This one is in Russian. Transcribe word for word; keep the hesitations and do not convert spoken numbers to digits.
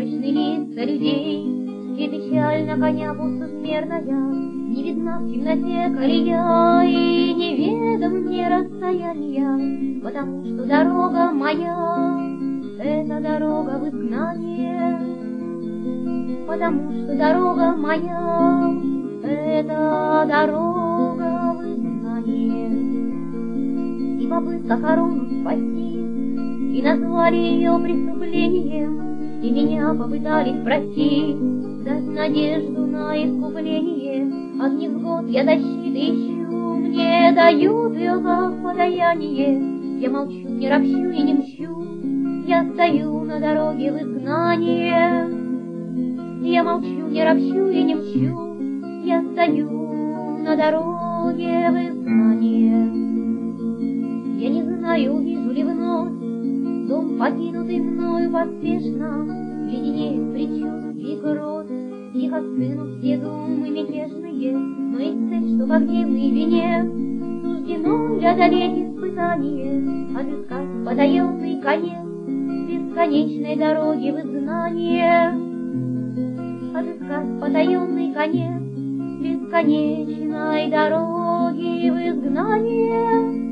призрачные лица людей, и печаль на коня пустосмерная, не видна в темноте колея, и неведом мне расстояния, потому что дорога моя — это дорога в изгнание, потому что дорога моя — это дорога в изгнание. И попытка корону спасти, и назвали ее преступлением, и меня попытались простить, дать надежду на искупление. От невзгод я защиты ищу, мне дают ее как подаяние. Я молчу, не ропщу и не мщу, я стою на дороге в изгнание. Я молчу, не ропщу и не мщу, я стою на дороге в изгнание. Я не знаю, увижу ли вновь дом, покинутый мною поспешно, леденеет предчувствий гроз, тихо стынут все думы мятежные, но и цель, что по гневной вине суждено преодолеть испытание, отыскать потаенный конец бесконечной дороги в изгнание, отыскать потаенный конец бесконечной дороги в изгнание.